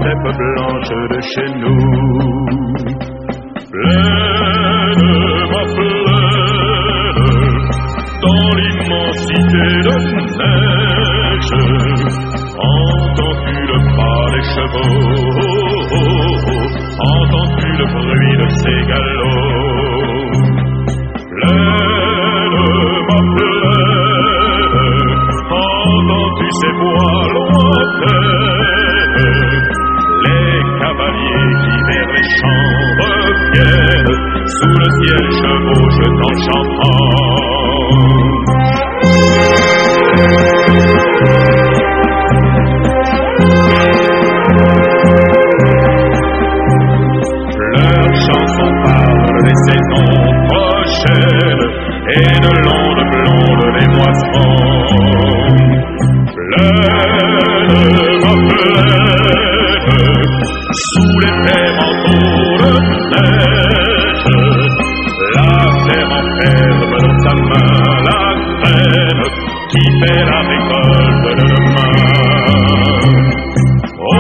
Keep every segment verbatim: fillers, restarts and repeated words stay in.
steppes blanches de chez nous. Plaine, ma plaine, dans l'immensité de neige, entends-tu le pas des chevaux, entends-tu le bruit de ces galops? Plaine, ma plaine, entends-tu ces voix lointaines, les cavaliers qui vers les champs reviennent, sous le ciel chevauchent en chantant. Leurs chansons parlent des saisons prochaines et de l'onde blonde des moissons. Plaine, ma plaine, sous l'épais manteau de neige, la terre enferme dans sa main la graine qui fait la récolte de demain. Oh,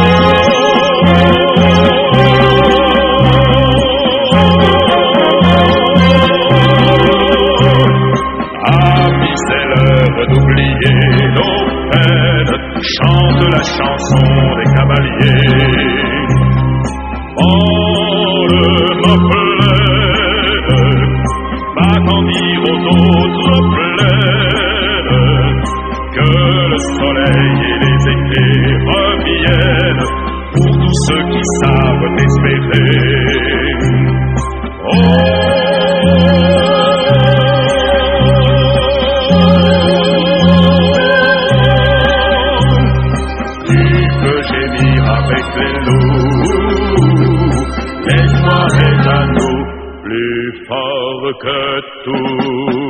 amis, c'est l'heure d'oublier nos peines, chante la chanson des cavaliers. Vole, ma plaine, va t'en dire aux autres plaines que le soleil et les étés reviennent pour tous ceux qui savent espérer. Oh, tu peux gémir avec les loups, l'espoir est à nous plus fort que tout.